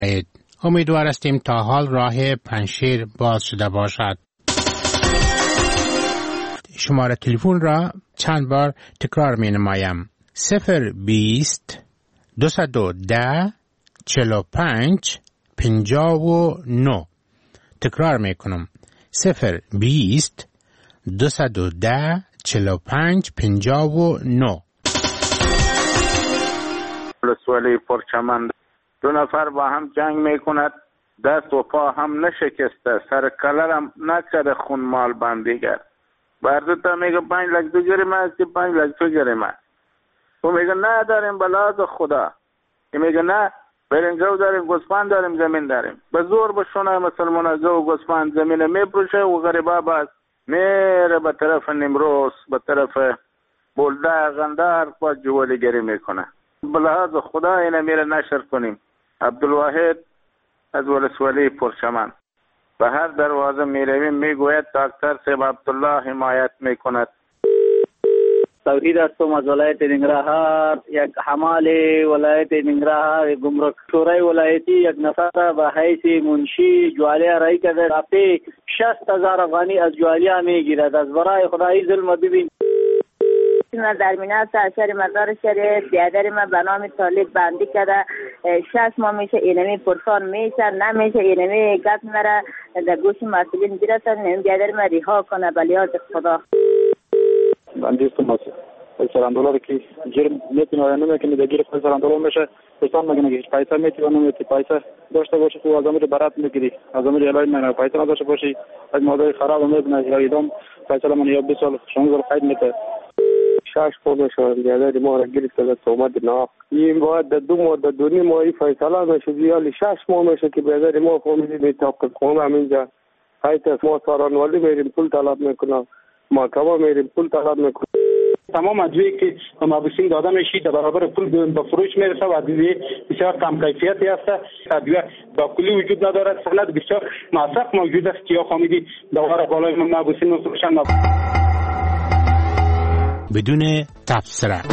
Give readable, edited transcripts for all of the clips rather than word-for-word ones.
امیدوار هستیم تا حال راه پنشیر باز شده باشد. شماره تلفن را چند بار تکرار می نمایم. 020 210 45 59. تکرار می کنم. 020 210 45 59. رسولی پرچمن 2 نفر با هم جنگ میکند، دست و پا هم نشکسته، سر کلرم نکرده خون مال بندیگر. بردتا میگه 5 لک تو جریمه است که 5 لک تو جریمه است. تو میگه نه داریم بلاز خدا. که میگه نه بریم گو داریم، گوسفند داریم، زمین داریم. به زور بشونه مسلمان گو گوسفند زمین میپروشه و غریبه باز میره به طرف نیمروز، به طرف بولده غندار با جوالیگری میکنه. بلحاظ خدا اینه میره نشر کنیم. عبدالواحد از ولسوالی پرچمن. به هر دروازه میرویم میگوید دکتر صاحب عبدالله حمایت میکند. توحید هستم از ولایت ننگرهار. یک حمال ولایت ننگرهار گمرک شورای ولایتی یک نفر به حیث منشی جوالیه رای کرده، رفته 60,000 افغانی از جوالیه میگیرد. از برای خدای ظلم ببین. من در مینه شهر مزار شریف بیادر من به نام طالب بندی کرده 6 ماه میشه اینمی پرسان میشه نمیشه اینمی گد نره در گوش مسئولین برسن بیادر من ریها کنه بلیاز خدا. بندی استم سراندولار که جرم میتونه یا نمیتونه درگیر خود سراندولار میشه. پرسان مگه نگه پیسه میتونه یا نمیتونه پیسه داشته باشه تو از امیر برات میگیری، از امیر الهی من پیسه نداشته باشی از مادر خراب میکنه یا ایدام پیسه من یا 20 سال 16 سال قید میته. 6 ماه بیادر ما را گرفته تومت ناف. این باید در 2 ماه در 2 ماهی فیصله میشه دیالی 6 ماه میشه که بیادر ما فهمیدی میتاقت خونه همینجا حیث ما سارانوالی میریم پول طلب میکنم، محکمه میریم پول طلب میکنم. تمام ادویه که مبوسین داده میشه در برابر پول به فروش میرسه و ادویه بسیار کم کیفیتی است. ادویه با کلی وجود ندارد، سند بسیار ناسخ موجود است که یا خامیدی دوباره بالای مبوسین میفروشن. بدون تفسیر.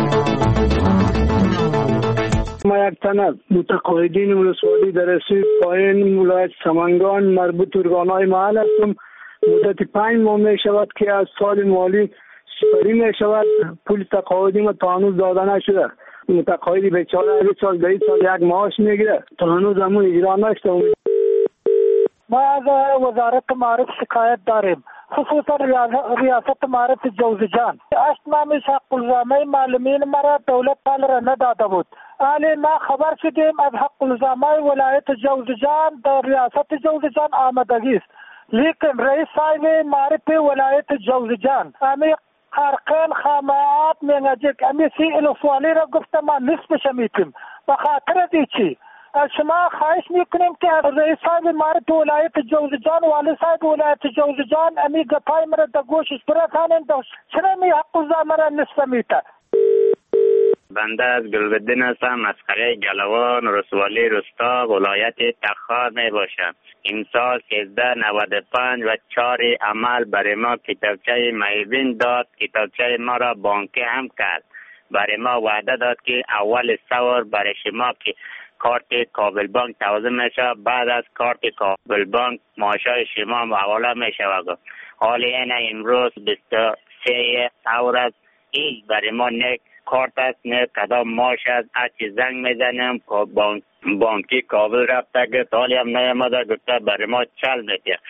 ما یک تنه متقاعدین ولسوالی در رسید پایین ولایت سمنگان مربوط ارگانهای محل هستم. مدت 5 ماه می شود که از سال مالی سپری می شود. پول تقاعدی ما تا هنوز داده نشده. متقاعدی بیچاره 20 سال 2 سال یک معاش میگیره تا هنوز همون اجرا نشده. ما از وزارت معارف شکایت داریم، خصوصا ریاست معارف جوزجان. 8 ماه میشه حق الزامه معلمین مرا دولت پال را نداده بود. حالی ما خبر شدیم از حق الزامه ولایت جوزجان در ریاست جوزجان آمدگی است، لیکن رئیس صاحب معارف ولایت جوزجان امی قرقین خامعات مینگجک امی سی الوسوالی را گفته ما نصفش میتیم. به خاطر دی چی؟ از شما خواهش میکنیم که رئیس صاحب معارف ولایت جوزجان والی صاحب ولایت جوزجان امی گپای مرا در گوشش برسانیم چرا می حق الزامه را نصف میته. بنده از گلبدین هستم، از قریه گلوان رسوالی رستا ولایت تخار می باشم. این سال 1395 و 4 عمل برای ما کتابچه معیبین داد. کتابچه ما را بانکی هم کرد. برای ما وعده داد که اول سوار برای شما که کارت کابل بانک توزیع میشه، بعد از کارت کابل بانک معاشای شما حواله میشه. حال این امروز 23 سوار این برای ما نه کارت است نه کدام معاش است. هرچی زنگ میزنیم بانکی کابل رفته که حالی هم نیامده گفته برای ما چل میده.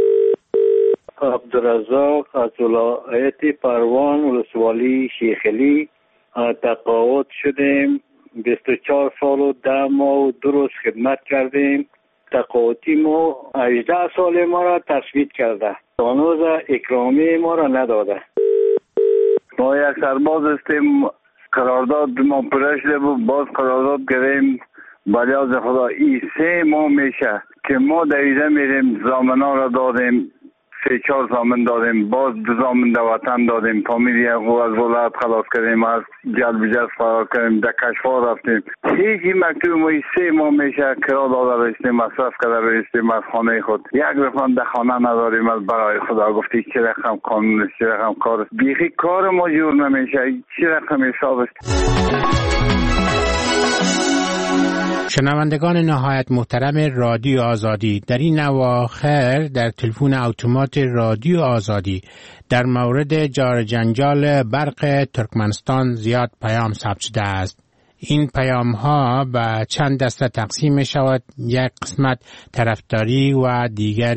عبدالرزاق از ولایت پروان ولسوالی شیخلی تقاعد شدیم. 24 سال و 10 ماه و 2 روز خدمت کردیم. تقاعدی ما 18 سال ما را تثبیت کرده، هنوز اکرامی ما را نداده. ما یک سرباز هستیم، قرارداد ما پوره شده بود، باز قرارداد گریم. بلیاز خدا این 3 ماه میشه که ما دویده میریم، زامنا را دادیم، 3-4 زامن دادیم، باز 2 زامن در وطن دادیم، فامیلی از ولایت خلاص کردیم، از جلب جست فرار کردیم، در کشفا رفتیم. هیچی مکتوب ما 3 ماه میشه کرا داده رسیدیم، مصرف کرده رسیدیم از خانه خود. یک رقم در خانه نداریم. از برای خدا گفتی چه رقم قانون است، چه رقم کار است. بیخی کار ما جور نمیشه، چه رقم حساب است. شنوندگان نهایت محترم رادیو آزادی، در این اواخر در تلفن اتومات رادیو آزادی در مورد جار جنجال برق ترکمنستان زیاد پیام ثبت شده است. این پیام ها به چند دسته تقسیم می شود. یک قسمت طرفداری و دیگر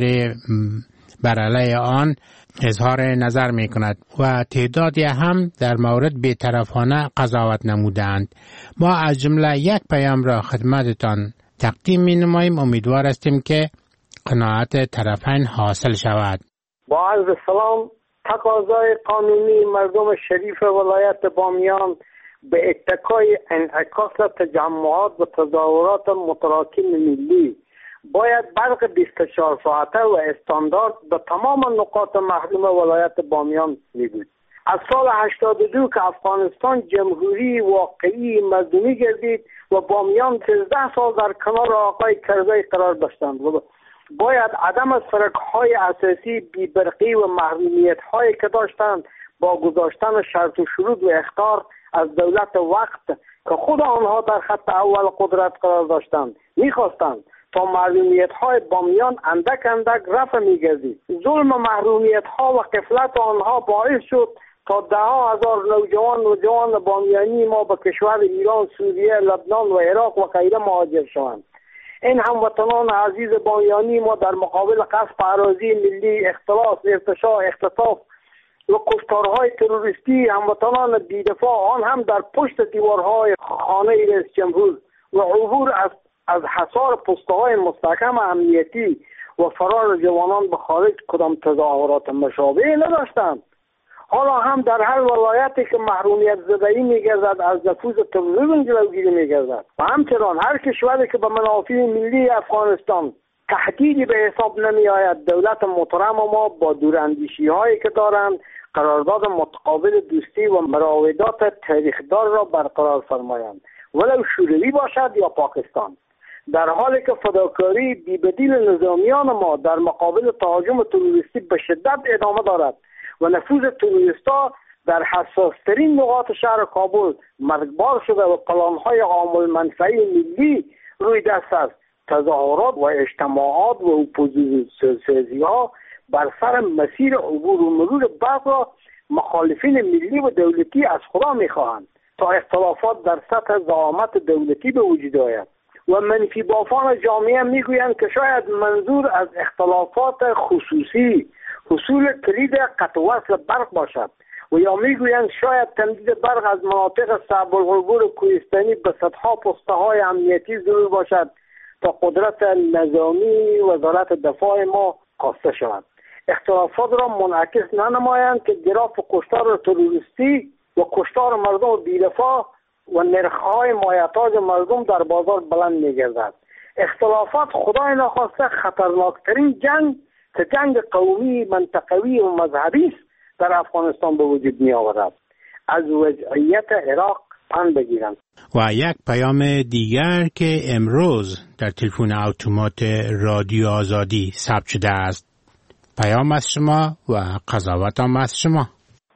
بر علیه آن اظهار نظر می کند و تعدادی هم در مورد بی‌طرفانه قضاوت نمودند. ما از جمله یک پیام را خدمتتان تقدیم می نماییم. امیدوار هستیم که قناعت طرفین حاصل شود. با عرض سلام، تقاضای قانونی مردم شریف ولایت بامیان به اتکای انعکاس تجمعات و تظاهرات متراکم ملی باید برق 24 ساعته و استاندارد به تمام نقاط محروم ولایت بامیان می بود. از سال 82 که افغانستان جمهوری واقعی مردمی گردید و بامیان 13 سال در کنار آقای کرزی قرار داشتند و باید عدم سرک‌های اساسی بی‌برقی و محرومیت‌هایی که داشتند با گذاشتن شرط و شروط و اخطار از دولت وقت که خود آنها در خط اول قدرت قرار داشتند می‌خواستند تا محرومیت‌های بامیان اندک اندک رفع می‌گردید. ظلم محرومیت‌ها و غفلت آنها باعث شد تا ده‌ها هزار نوجوان و جوان بامیانی ما به کشور ایران، سوریه، لبنان و عراق و غیره مهاجر شوند. این هموطنان عزیز بامیانی ما در مقابل غصب اراضی ملی، اختلاس، ارتشاء، اختطاف و کشتارهای تروریستی هموطنان بی‌دفاع، آن هم در پشت دیوارهای خانه رئیس جمهور و عبور از حصار پسته‌های مستحکم امنیتی و فرار جوانان به خارج کدام تظاهرات مشابه نداشتند. حالا هم در هر ولایتی که محرومیت زدایی می‌گردد از نفوذ تروریسم جلوگیری می‌گردد و همچنان هر کشوری که به منافع ملی افغانستان تهدیدی به حساب نمی‌آید، دولت محترم ما با دوراندیشی‌هایی که دارند قرارداد متقابل دوستی و مراودات تاریخدار را برقرار فرمایند، ولو شوروی باشد یا پاکستان. در حالی که فداکاری بی‌بدیل نظامیان ما در مقابل تهاجم تروریستی به شدت ادامه دارد و نفوذ تروریست‌ها در حساس‌ترین نقاط شهر کابل مرگبار شده و پلان‌های عامل منفعی ملی روی دست است، تظاهرات و اجتماعات و اپوزیسیون‌ها بر سر مسیر عبور و مرور برق را مخالفین ملی و دولتی از خدا می‌خواهند تا اختلافات در سطح زعامت دولتی به وجود آید و منفی بافان جامعه میگویند که شاید منظور از اختلافات خصوصی حصول کلید قطع وصل برق باشد و یا میگویند شاید تمدید برق از مناطق صعب العبور کوهستانی به صدها پسته‌های امنیتی ضرور باشد تا قدرت نظامی وزارت دفاع ما کاسته شود. اختلافات را منعکس ننمایند که گراف کشتار تروریستی و کشتار مردم بی‌دفاع و نرخ‌های مایحتاج مردم در بازار بلند می‌گردد. اختلافات خدای ناخواسته خطرناکترین جنگ که جنگ قومی، منطقوی و مذهبی است در افغانستان به وجود می‌آورد. از وضعیت عراق پند بگیرند. و یک پیام دیگر که امروز در تلفن اتومات رادیو آزادی ثبت شده است. پیام از شما و قضاوت هم از شما.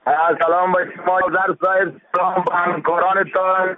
سلام به شما در صاحب، سلام به همکارانتان.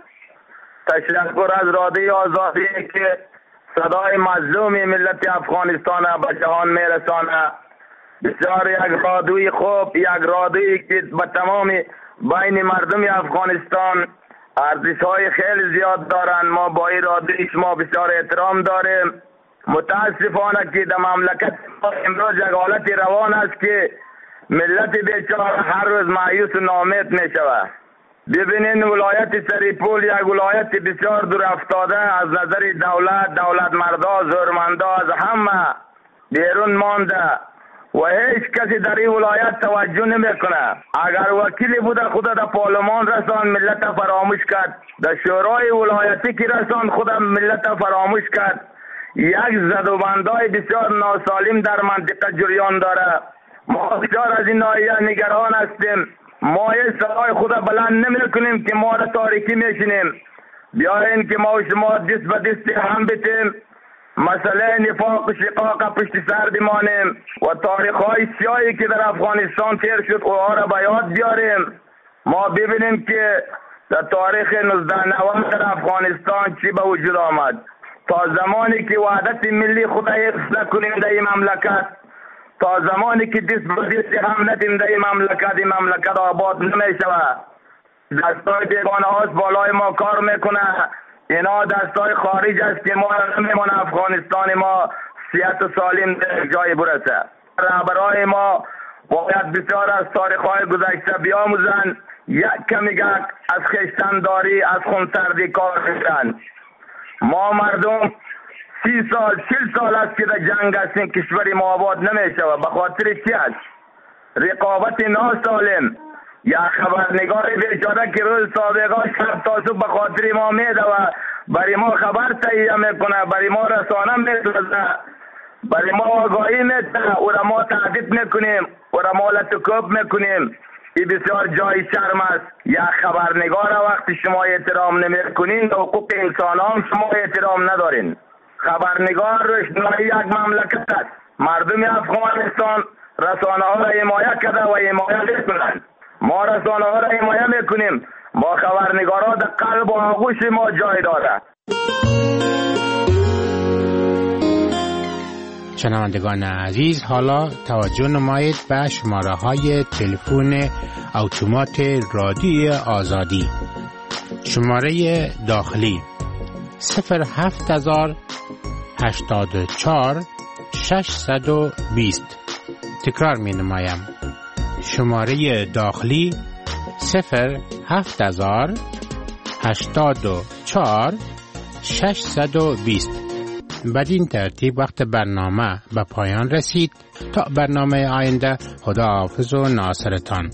تشکر از رادیو آزادی که صدای مظلوم ملت افغانستان به جهان میرسانه. بسیار یک رادیوی خوب، یک رادیوی که به تمام بین مردم افغانستان ارزش‌های خیلی زیاد دارند. ما با این رادیوی شما بسیار احترام داریم. متاسفانه که در مملکت امروز یک حالتی روان است که ملت بیچاره هر روز مایوس و ناامید می شود. ببینین ولایت سریپول یک ولایت بسیار دور افتاده از نظر دولت مردا، زورمندا از همه بیرون مانده و هیچ کسی در این ولایت توجه نمیکنه. اگر وکیلی بوده خود در پارلمان رسان ملت فراموش کرد، در شورای ولایتی که رسان خود ملت فراموش کرد. یک زدوبندای بسیار ناسالم در منطقه جریان داره. ما بسیار از این ناحیه نگران هستیم. ما این صدای خود بلند نمی کنیم که ما را تاریکی میشینیم. بیاین که ما و شما دست به دست هم بتیم، مسئله نفاق و شقاق پشت سر بمانیم و تاریخ‌های سیاهی که در افغانستان تیر شد اوها را به یاد بیاریم. ما ببینیم که در تاریخ 1990 در افغانستان چی به وجود آمد. تا زمانی که وحدت ملی خود حفظ نکنیم در این مملکت، تا زمانی که دست به دست هم ندیم در این مملکت آباد نمی شود. دستای بیگانه هاست بالای ما کار میکنه، اینا دستای خارج است که ما نمیمونه افغانستان ما صحت و سالم در جای برسه. رهبرای ما باید بسیار از تاریخ‌های گذشته بیاموزند، یک کمی از خویشتنداری از خونسردی کار کنند. ما مردم 30 سال 40 سال است که در جنگ هستیم، کشور ما آباد نمی شود. به خاطر چی است؟ رقابت ناسالم. یا خبرنگار بیچاره که روز سابقا شب تا صبح به خاطر ما میده و برای ما خبر تهیه میکنه، برای ما رسانه میسازه، برای ما آگاهی میده، او را ما تهدید میکنیم، او را ما لطکوب میکنیم. این بسیار جای شرم است. یا خبرنگار وقتی شما احترام نمیکنین، حقوق انسان هم شما احترام ندارین. خبرنگار روشنایی یک مملکت است. مردم افغانستان رسانه ها را حمایت کرده و حمایت میکنند. ما رسانه ها را حمایت میکنیم، با خبرنگارا در قلب و آغوش ما جای داره. شنوندگان عزیز، حالا توجه نمایید به شماره های تلفن اتومات رادیو آزادی. شماره داخلی 07084 620. تکرار می نمایم. شماره داخلی 07084 620. بدین ترتیب وقت برنامه به پایان رسید. تا برنامه آینده، خدا حافظ و ناصرتان.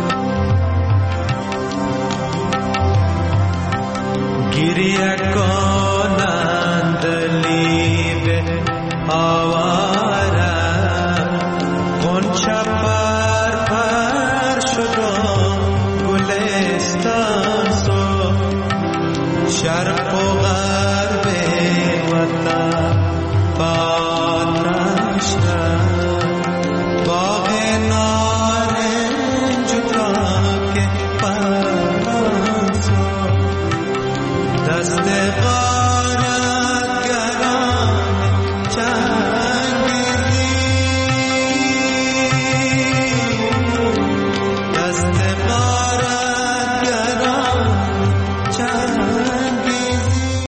Giriya